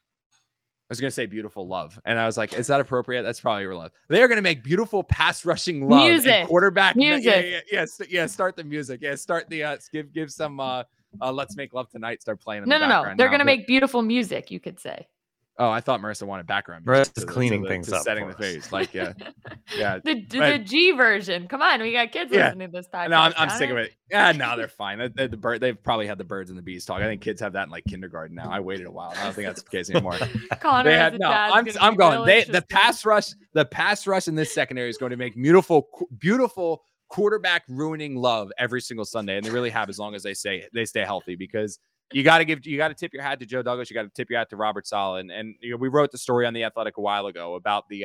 I was going to say beautiful love. And I was like, is that appropriate? That's probably your love. They're going to make beautiful pass rushing love. Music. And quarterback. Music. Yeah. Start the music. Yeah. Start the, give some, Let's Make Love Tonight. Start playing. No. They're going to make beautiful music, you could say. Oh, I thought Marissa wanted background. Marissa's cleaning things up. Setting the phase. Like, yeah. The G version. Come on. We got kids listening to this podcast. No, I'm sick of it. Yeah, no, they're fine. They've probably had the birds and the bees talk. I think kids have that in like kindergarten now. I waited a while. I don't think that's the case anymore. Connor, I'm going. The pass rush in this secondary is going to make beautiful quarterback ruining love every single Sunday. And they really have, as long as they stay healthy, because you got to tip your hat to Joe Douglas. You got to tip your hat to Robert Saleh. And we wrote the story on The Athletic a while ago about the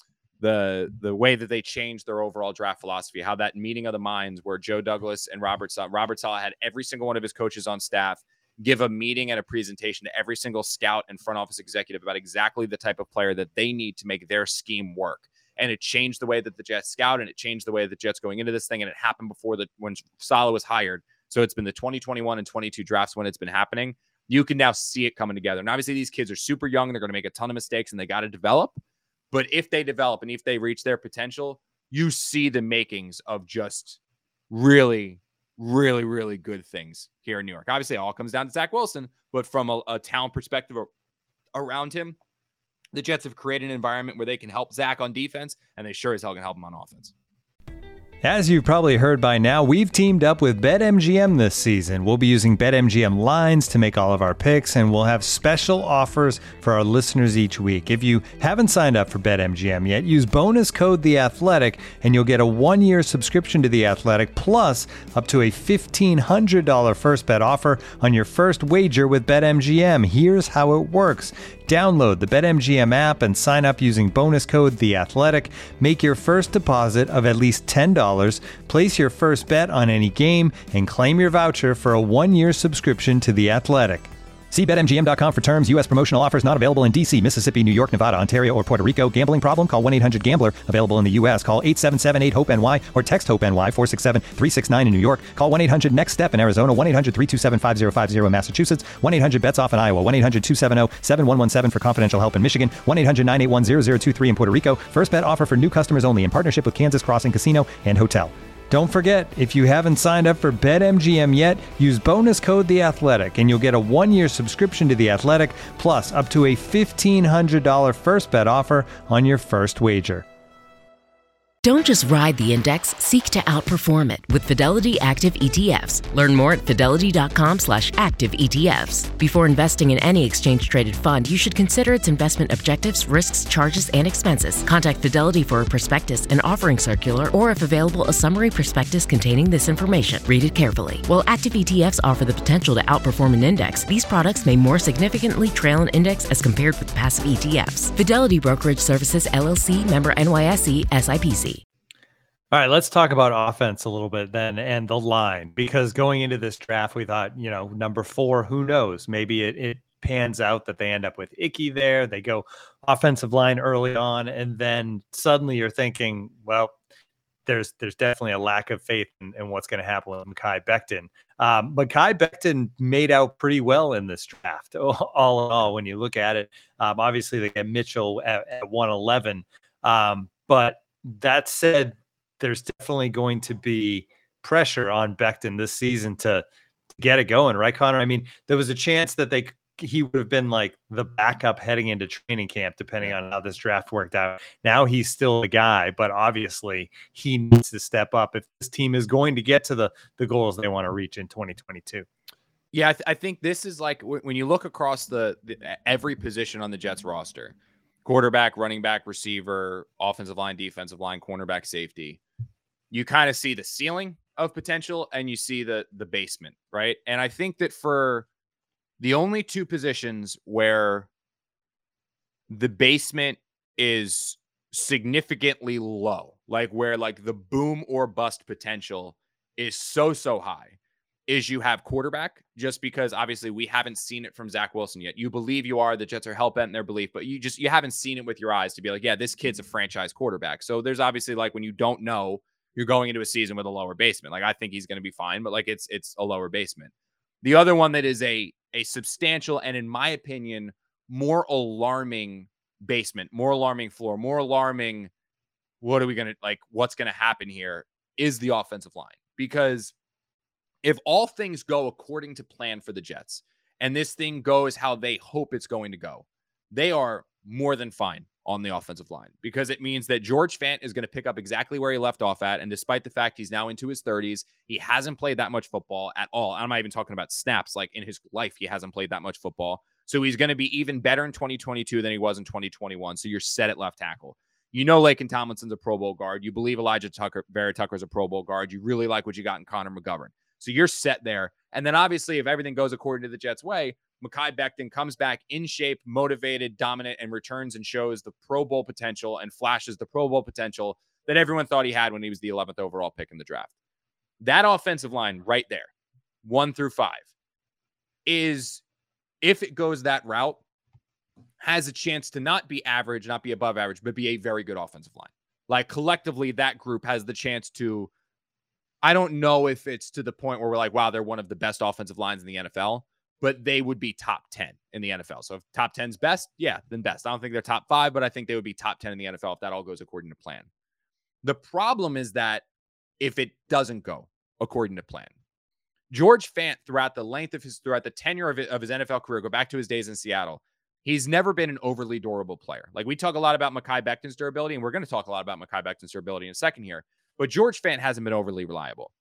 way that they changed their overall draft philosophy, how that meeting of the minds where Joe Douglas and Robert Saleh had every single one of his coaches on staff give a meeting and a presentation to every single scout and front office executive about exactly the type of player that they need to make their scheme work. And it changed the way that the Jets scout, and it changed the way the Jets going into this thing. And it happened before when Saleh was hired. So it's been the 2021 and 22 drafts when it's been happening. You can now see it coming together. And obviously these kids are super young. They're going to make a ton of mistakes and they got to develop. But if they develop and if they reach their potential, you see the makings of just really, really, really good things here in New York. Obviously, it all comes down to Zach Wilson, but from a talent perspective around him, the Jets have created an environment where they can help Zach on defense, and they sure as hell can help him on offense. As you've probably heard by now, we've teamed up with BetMGM this season. We'll be using BetMGM lines to make all of our picks, and we'll have special offers for our listeners each week. If you haven't signed up for BetMGM yet, use bonus code The Athletic, and you'll get a 1-year subscription to The Athletic, plus up to a $1,500 first bet offer on your first wager with BetMGM. Here's how it works. Download the BetMGM app and sign up using bonus code The Athletic. Make your first deposit of at least $10. Place your first bet on any game and claim your voucher for a 1-year subscription to The Athletic. See BetMGM.com for terms. U.S. promotional offers not available in D.C., Mississippi, New York, Nevada, Ontario, or Puerto Rico. Gambling problem? Call 1-800-GAMBLER. Available in the U.S. Call 877-8-HOPE-NY or text HOPE-NY 467-369 in New York. Call 1-800-NEXT-STEP in Arizona. 1-800-327-5050 in Massachusetts. 1-800-BETS-OFF in Iowa. 1-800-270-7117 for confidential help in Michigan. 1-800-981-0023 in Puerto Rico. First bet offer for new customers only in partnership with Kansas Crossing Casino and Hotel. Don't forget, if you haven't signed up for BetMGM yet, use bonus code The Athletic, and you'll get a 1-year subscription to The Athletic, plus up to a $1,500 first bet offer on your first wager. Don't just ride the index, seek to outperform it with Fidelity Active ETFs. Learn more at fidelity.com/active ETFs. Before investing in any exchange-traded fund, you should consider its investment objectives, risks, charges, and expenses. Contact Fidelity for a prospectus, an offering circular, or if available, a summary prospectus containing this information. Read it carefully. While active ETFs offer the potential to outperform an index, these products may more significantly trail an index as compared with passive ETFs. Fidelity Brokerage Services, LLC, member NYSE, SIPC. All right, let's talk about offense a little bit then and the line, because going into this draft, we thought, number 4, who knows? Maybe it pans out that they end up with Ickey there. They go offensive line early on, and then suddenly you're thinking, well, there's definitely a lack of faith in what's going to happen with Mekhi Becton. Mekhi Becton made out pretty well in this draft, all in all, when you look at it. Obviously, they get Mitchell at 111. But that said, there's definitely going to be pressure on Becton this season to get it going, right, Connor? I mean, there was a chance that he would have been like the backup heading into training camp, depending on how this draft worked out. Now he's still a guy, but obviously he needs to step up if this team is going to get to the goals they want to reach in 2022. Yeah, I think this is like when you look across the every position on the Jets roster, quarterback, running back, receiver, offensive line, defensive line, cornerback, safety, you kind of see the ceiling of potential and you see the basement, right? And I think that for the only 2 positions where the basement is significantly low, like where like the boom or bust potential is so high, is you have quarterback, just because obviously we haven't seen it from Zach Wilson yet. You believe you are, the Jets are hell-bent in their belief, but you haven't seen it with your eyes to be like, yeah, this kid's a franchise quarterback. So there's obviously like when you don't know, you're going into a season with a lower basement. Like I think he's going to be fine, but like it's a lower basement. The other one that is a substantial and in my opinion, more alarming basement, more alarming floor, more alarming, what's going to happen here is the offensive line. Because if all things go according to plan for the Jets and this thing goes how they hope it's going to go, they are more than fine on the offensive line, because it means that George Fant is going to pick up exactly where he left off at. And despite the fact he's now into his 30s, he hasn't played that much football at all. I'm not even talking about snaps. Like in his life, he hasn't played that much football. So he's going to be even better in 2022 than he was in 2021. So you're set at left tackle. You know, Laken Tomlinson's a Pro Bowl guard. You believe Elijah Vera Tucker's a Pro Bowl guard. You really like what you got in Connor McGovern. So you're set there. And then obviously if everything goes according to the Jets' way, Mekhi Becton comes back in shape, motivated, dominant, and returns and shows the Pro Bowl potential and flashes the Pro Bowl potential that everyone thought he had when he was the 11th overall pick in the draft. That offensive line right there, 1 through 5, is, if it goes that route, has a chance to not be average, not be above average, but be a very good offensive line. Like collectively, that group has the chance to, I don't know if it's to the point where we're like, wow, they're one of the best offensive lines in the NFL, but they would be top 10 in the NFL. So if top 10's best, yeah, then best. I don't think they're top 5, but I think they would be top 10 in the NFL if that all goes according to plan. The problem is that if it doesn't go according to plan, George Fant, throughout the tenure of his NFL career, go back to his days in Seattle, he's never been an overly durable player. Like, we talk a lot about Mekhi Becton's durability, and we're going to talk a lot about Mekhi Becton's durability in a second here, but George Fant hasn't been overly reliable.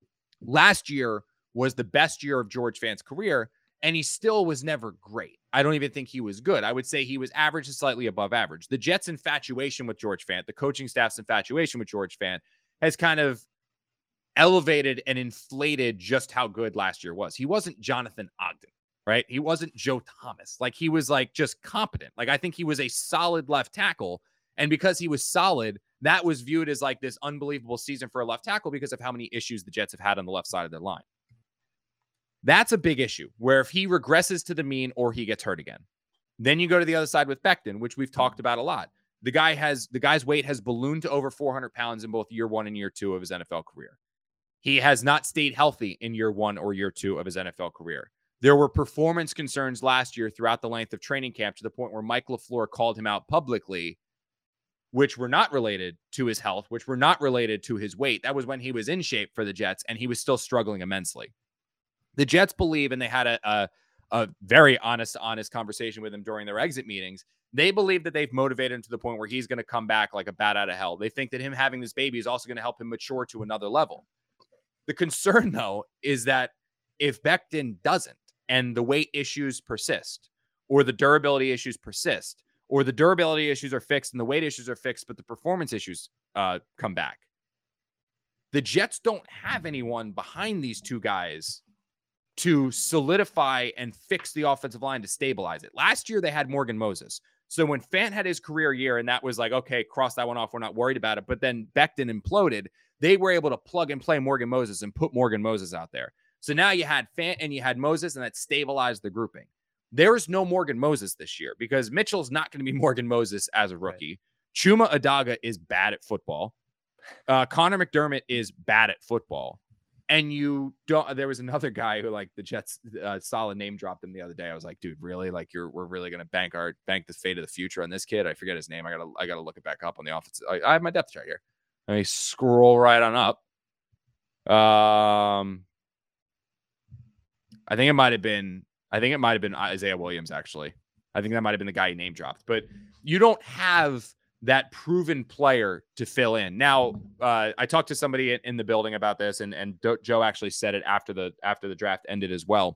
Last year was the best year of George Fant's career, and he still was never great. I don't even think he was good. I would say he was average to slightly above average. The Jets' infatuation with George Fant, the coaching staff's infatuation with George Fant, has kind of elevated and inflated just how good last year was. He wasn't Jonathan Ogden, right? He wasn't Joe Thomas. Like, he was like just competent. Like, I think he was a solid left tackle. And because he was solid, that was viewed as like this unbelievable season for a left tackle because of how many issues the Jets have had on the left side of their line. That's a big issue, where if he regresses to the mean or he gets hurt again, then you go to the other side with Becton, which we've talked about a lot. The guy's weight has ballooned to over 400 pounds in both year 1 and year 2 of his NFL career. He has not stayed healthy in year 1 or year 2 of his NFL career. There were performance concerns last year throughout the length of training camp, to the point where Mike LaFleur called him out publicly, which were not related to his health, which were not related to his weight. That was when he was in shape for the Jets, and he was still struggling immensely. The Jets believe, and they had a very honest conversation with him during their exit meetings, they believe that they've motivated him to the point where he's going to come back like a bat out of hell. They think that him having this baby is also going to help him mature to another level. The concern, though, is that if Becton doesn't, and the weight issues persist, or the durability issues persist, or the durability issues are fixed and the weight issues are fixed, but the performance issues come back, the Jets don't have anyone behind these two guys to solidify and fix the offensive line to stabilize it. Last year, they had Morgan Moses. So when Fant had his career year, and that was like, okay, cross that one off, we're not worried about it. But then Becton imploded. They were able to plug and play Morgan Moses and put Morgan Moses out there. So now you had Fant and you had Moses, and that stabilized the grouping. There's no Morgan Moses this year because Mitchell's not going to be Morgan Moses as a rookie. Right. Chuma Adaga is bad at football. Connor McDermott is bad at football. And there was another guy who, like, the Jets solid name dropped him the other day. I was like, dude, really? Like, we're really going to bank the fate of the future on this kid? I forget his name. I gotta look it back up on the offense. I have my depth chart here. Let me scroll right on up. I think it might have been Isaiah Williams, actually. I think that might have been the guy he name dropped. But you don't have that proven player to fill in. Now, I talked to somebody in the building about this, and Joe actually said it after the draft ended as well.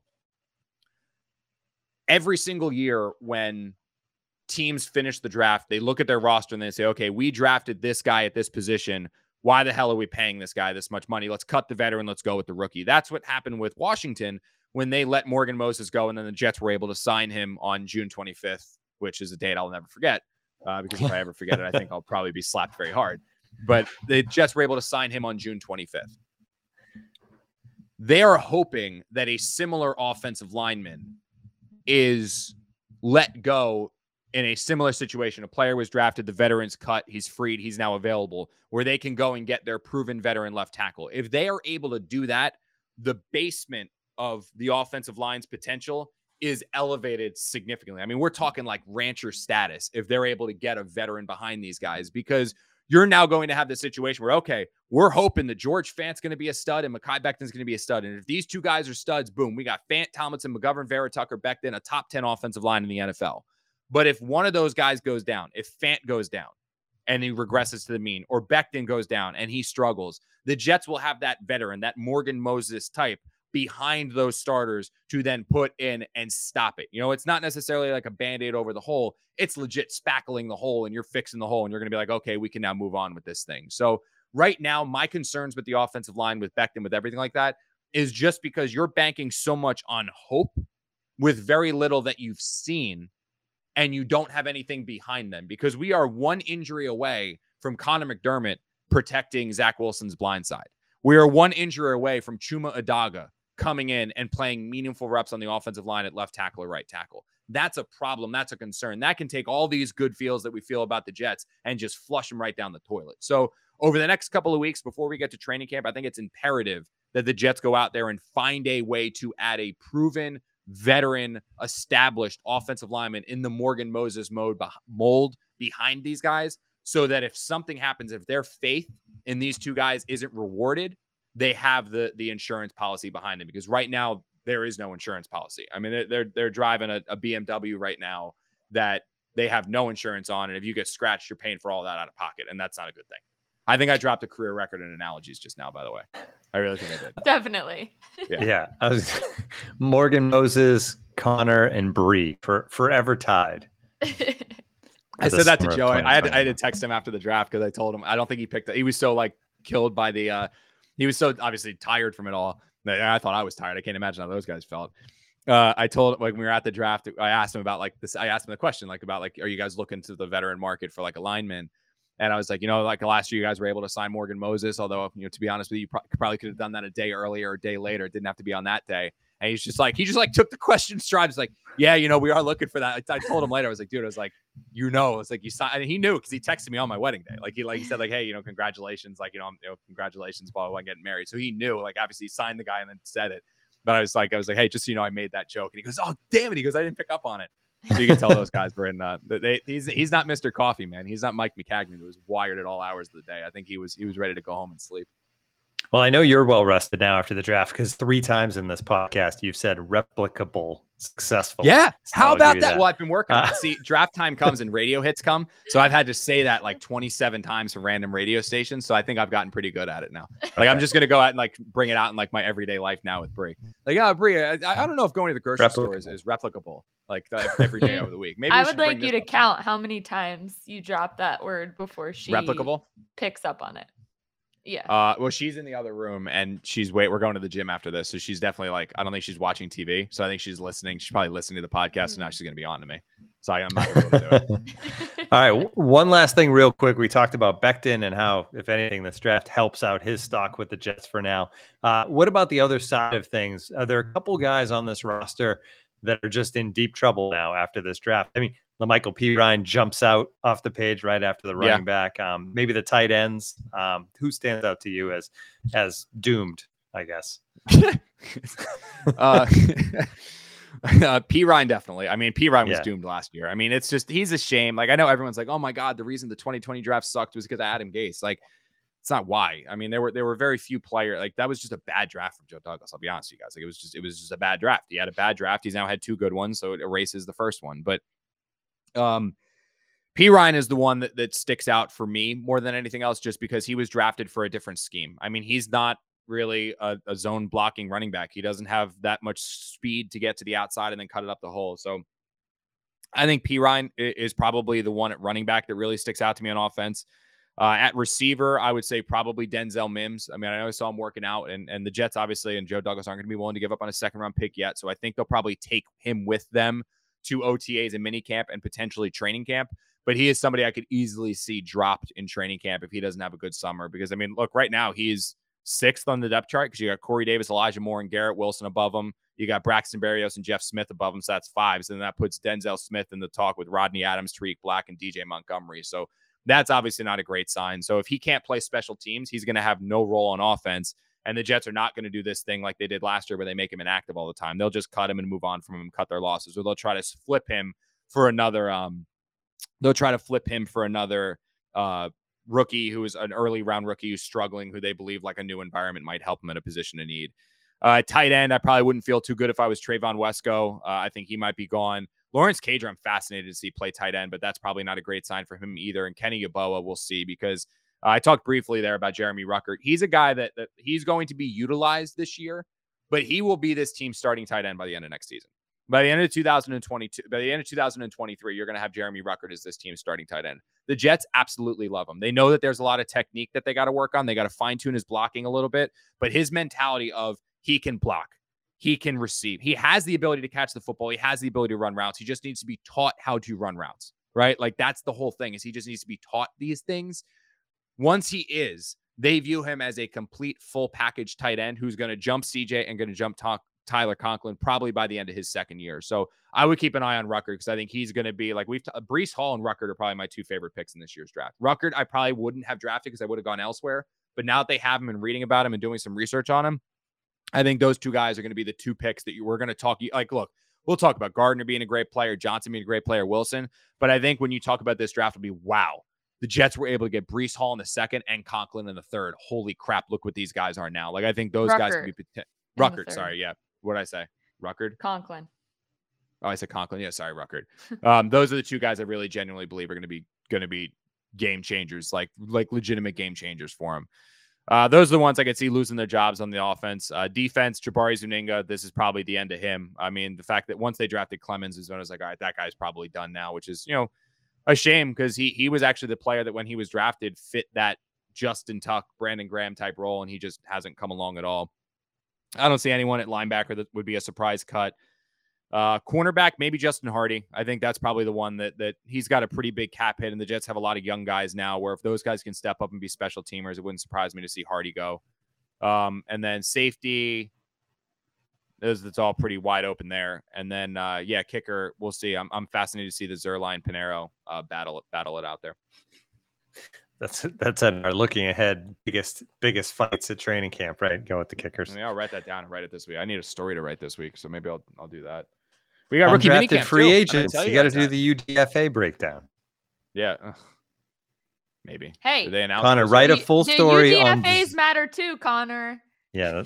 Every single year when teams finish the draft, they look at their roster and they say, okay, we drafted this guy at this position. Why the hell are we paying this guy this much money? Let's cut the veteran. Let's go with the rookie. That's what happened with Washington when they let Morgan Moses go, and then the Jets were able to sign him on June 25th, which is a date I'll never forget. Because if I ever forget it, I think I'll probably be slapped very hard. But the Jets were able to sign him on June 25th. They are hoping that a similar offensive lineman is let go in a similar situation. A player was drafted, the veteran's cut, he's freed, he's now available, where they can go and get their proven veteran left tackle. If they are able to do that, the basement of the offensive line's potential is elevated significantly. I mean, we're talking like rancher status if they're able to get a veteran behind these guys, because you're now going to have the situation where, okay, we're hoping that George Fant's going to be a stud and Mekhi Becton's going to be a stud. And if these two guys are studs, boom, we got Fant, Tomlinson, McGovern, Vera, Tucker, Becton, a top 10 offensive line in the NFL. But if one of those guys goes down, if Fant goes down and he regresses to the mean, or Becton goes down and he struggles, the Jets will have that veteran, that Morgan Moses type, behind those starters to then put in and stop it. You know, it's not necessarily like a Band-Aid over the hole. It's legit spackling the hole, and you're fixing the hole, and you're going to be like, okay, we can now move on with this thing. So right now, my concerns with the offensive line, with Becton, with everything like that, is just because you're banking so much on hope with very little that you've seen, and you don't have anything behind them, because we are one injury away from Connor McDermott protecting Zach Wilson's blind side. We are one injury away from Chuma Adaga coming in and playing meaningful reps on the offensive line at left tackle or right tackle. That's a problem. That's a concern. That can take all these good feels that we feel about the Jets and just flush them right down the toilet. So over the next couple of weeks before we get to training camp, I think it's imperative that the Jets go out there and find a way to add a proven, veteran, established offensive lineman in the Morgan Moses mold behind these guys, so that if something happens, if their faith in these two guys isn't rewarded, they have the insurance policy behind them. Because right now there is no insurance policy. I mean, they're driving a BMW right now that they have no insurance on, and if you get scratched, you're paying for all that out of pocket, and that's not a good thing. I think I dropped a career record in analogies just now, by the way. I really think I did. Definitely. Yeah. I was Morgan Moses, Connor, and Bree forever tied. I said that to Joe. I had to text him after the draft because I told him I don't think he picked it. He was so like killed by the he was so obviously tired from it all. I thought I was tired. I can't imagine how those guys felt. I told, like, when we were at the draft, I asked him about like this. I asked him the question, like, about like, are you guys looking to the veteran market for like a lineman? And I was like, like last year you guys were able to sign Morgan Moses, although, to be honest with you, probably could have done that a day earlier or a day later. It didn't have to be on that day. And he just took the question stride. He's like, yeah, we are looking for that. I told him later, I was like, dude, it's like, it's like you signed, and he knew because he texted me on my wedding day. Like he said, like, hey, congratulations. Like, congratulations, blah, blah, getting married. So he knew, like, obviously he signed the guy and then said it. But I was like, hey, just so you know, I made that joke. And he goes, oh, damn it. He goes, I didn't pick up on it. So you can tell those guys were in. He's not Mr. Coffee, man. He's not Mike McCagnon, who was wired at all hours of the day. I think he was ready to go home and sleep. Well, I know you're well rested now after the draft because 3 times in this podcast you've said replicable successful. Yeah. How about that? Well, I've been working on it. See, draft time comes and radio hits come. So I've had to say that like 27 times from random radio stations. So I think I've gotten pretty good at it now. Like, I'm just going to go out and like bring it out in like my everyday life now with Brie. Like, Brie, I don't know if going to the grocery store is replicable like every day of the week. Maybe I would like you to count how many times you drop that word before she picks up on it. Yeah. Well, she's in the other room and we're going to the gym after this. So she's definitely like, I don't think she's watching TV. So I think she's listening. She's probably listening to the podcast and now she's going to be on to me. So I'm not going to be able to do it. All right. One last thing real quick. We talked about Becton and how, if anything, this draft helps out his stock with the Jets for now. What about the other side of things? Are there a couple guys on this roster that are just in deep trouble now after this draft? I mean, LaMichael Pirine jumps out off the page right after the running back. Maybe the tight ends. Who stands out to you as doomed, I guess? Pirine definitely. I mean, Pirine was doomed last year. I mean, it's just, he's a shame. Like, I know everyone's like, oh my God, the reason the 2020 draft sucked was because of Adam Gase. Like, it's not why. I mean, there were very few players. Like, that was just a bad draft from Joe Douglas. I'll be honest with you guys. Like, it was just a bad draft. He had a bad draft. He's now had 2 good ones, so it erases the first one. But Pirine is the one that sticks out for me more than anything else, just because he was drafted for a different scheme. I mean, he's not really a zone blocking running back. He doesn't have that much speed to get to the outside and then cut it up the hole. So I think Pirine is probably the one at running back that really sticks out to me on offense. At receiver, I would say probably Denzel Mims. I mean, I know I saw him working out, and the Jets obviously and Joe Douglas aren't going to be willing to give up on a 2nd-round pick yet. So I think they'll probably take him with them to OTAs and minicamp and potentially training camp. But he is somebody I could easily see dropped in training camp if he doesn't have a good summer. Because, I mean, look, right now he's 6th on the depth chart because you got Corey Davis, Elijah Moore, and Garrett Wilson above him. You got Braxton Berrios and Jeff Smith above him, so that's 5. So then that puts Denzel Smith in the talk with Rodney Adams, Tariq Black, and DJ Montgomery. So that's obviously not a great sign. So if he can't play special teams, he's going to have no role on offense. And the Jets are not going to do this thing like they did last year where they make him inactive all the time. They'll just cut him and move on from him, cut their losses, or they'll try to flip him for another rookie who is an early round rookie who's struggling, who they believe like a new environment might help him in a position of need. Tight end, I probably wouldn't feel too good if I was Trayvon Wesco. I think he might be gone. Lawrence Cager, I'm fascinated to see play tight end, but that's probably not a great sign for him either. And Kenny Yeboah, we'll see, because I talked briefly there about Jeremy Ruckert. He's a guy that he's going to be utilized this year, but he will be this team's starting tight end by the end of next season. By the end of 2022, by the end of 2023, you're going to have Jeremy Ruckert as this team's starting tight end. The Jets absolutely love him. They know that there's a lot of technique that they got to work on. They got to fine tune his blocking a little bit, but his mentality of he can block, he can receive, he has the ability to catch the football, he has the ability to run routes. He just needs to be taught how to run routes, right? Like, that's the whole thing, is he just needs to be taught these things. Once he is, they view him as a complete full package tight end who's going to jump CJ and going to jump Tyler Conklin probably by the end of his 2nd year. So I would keep an eye on Ruckert because I think he's going to be like Breece Hall and Ruckert are probably my 2 favorite picks in this year's draft. Ruckert, I probably wouldn't have drafted because I would have gone elsewhere. But now that they have him and reading about him and doing some research on him, I think those 2 guys are going to be the 2 picks that we're going to talk. Like, look, we'll talk about Gardner being a great player, Johnson being a great player, Wilson. But I think when you talk about this draft, it'll be, wow, the Jets were able to get Breece Hall in the second and Conklin in the third. Holy crap, look what these guys are now. Like, I think those guys could be Ruckert, sorry, yeah. What did I say? Ruckert? Conklin. Oh, I said Conklin. Yeah, sorry, Ruckert. Those are the two guys I really genuinely believe are going to be game changers, like legitimate game changers for him. Those are the ones I could see losing their jobs on the offense. Defense, Jabari Zuniga, this is probably the end of him. I mean, the fact that once they drafted Clemens, is when I was like, all right, that guy's probably done now, which is, a shame because he was actually the player that when he was drafted fit that Justin Tuck, Brandon Graham type role, and he just hasn't come along at all. I don't see anyone at linebacker that would be a surprise cut. Cornerback, maybe Justin Hardy. I think that's probably the one that he's got a pretty big cap hit, and the Jets have a lot of young guys now where if those guys can step up and be special teamers, it wouldn't surprise me to see Hardy go. And then safety, it's all pretty wide open there. And then, kicker, we'll see. I'm fascinated to see the Zuerlein Pinheiro battle it out there. That's our looking ahead biggest fights at training camp, right? Go with the kickers. Yeah, I'll write that down and write it this week. I need a story to write this week, so maybe I'll do that. We got rookie minicamp free agents. You got to do the UDFA breakdown. Yeah, maybe. Hey, did they announce Connor, write a full story. UDFAs matter too, Connor. Yeah.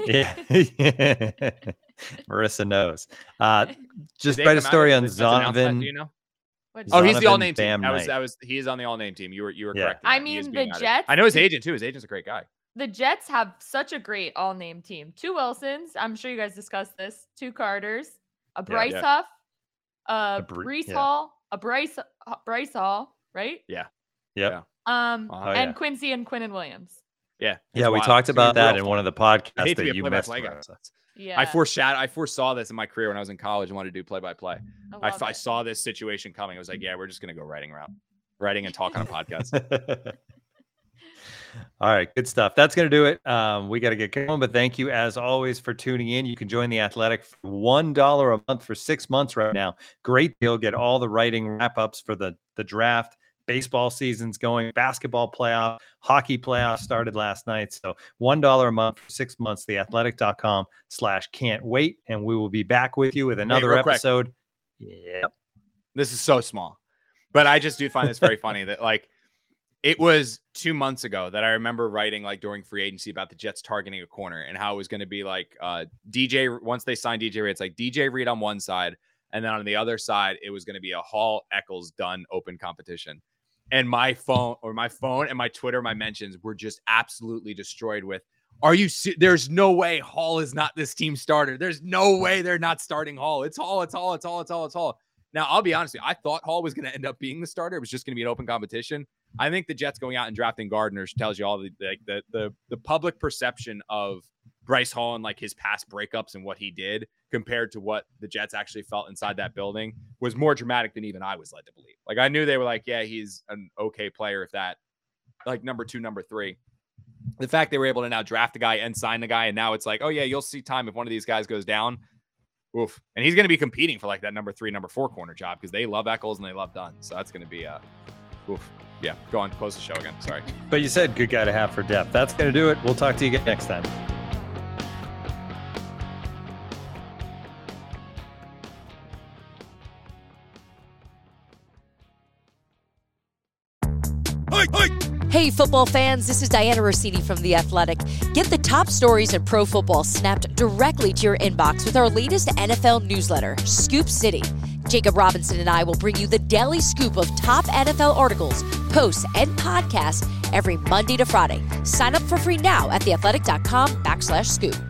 Marissa knows. Just write a story on Zonovan. Do you know? Oh, he's the all-name team. He is on the all-name team. You were correct. I mean, the Jets. I know his agent too. His agent's a great guy. The Jets have such a great all-name team. 2 Wilsons. I'm sure you guys discussed this. 2 Carters. A Bryce Huff. Breece Hall. A Bryce Hall. Right? Yeah. Yep. And Quincy and Quinnen Williams. Yeah. Yeah, we talked about that in one of the podcasts that you messed with. Yeah. I foresaw this in my career when I was in college and wanted to do play-by-play. I saw this situation coming. I was like, yeah, we're just going to go writing and talk on a podcast. All right, good stuff. That's going to do it. We got to get going, but thank you as always for tuning in. You can join The Athletic for $1 a month for 6 months right now. Great deal. Get all the writing wrap-ups for the draft. Baseball season's going, basketball playoff, hockey playoff started last night. So $1 a month for 6 months, theathletic.com/can't wait. And we will be back with you with another episode. Yep. This is so small, but I just do find this very funny that it was 2 months ago that I remember writing during free agency about the Jets targeting a corner and how it was going to be DJ. Once they signed DJ Reed, it's DJ Reed on one side. And then on the other side, it was going to be a Hall, Eccles, Dunn open competition. And my phone and my Twitter, my mentions were just absolutely destroyed with, there's no way Hall is not this team starter. There's no way they're not starting Hall. It's Hall. Now, I'll be honest with you. I thought Hall was going to end up being the starter. It was just going to be an open competition. I think the Jets going out and drafting Gardner tells you all the public perception of Bryce Hall and his past breakups and what he did compared to what the Jets actually felt inside that building was more dramatic than even I was led to believe. I knew they were yeah, he's an okay player if that, number 2, number 3. The fact they were able to now draft the guy and sign the guy, and now it's oh yeah, you'll see time if one of these guys goes down. Oof. And he's going to be competing for that number 3, number 4 corner job because they love Eccles and they love Dunn. So that's going to be oof. Yeah, go on, close the show again. Sorry. But you said good guy to have for depth. That's going to do it. We'll talk to you again next time. Hey, football fans, this is Diana Rossini from The Athletic. Get the top stories in pro football snapped directly to your inbox with our latest NFL newsletter, Scoop City. Jacob Robinson and I will bring you the daily scoop of top NFL articles, posts, and podcasts every Monday to Friday. Sign up for free now at theathletic.com/scoop.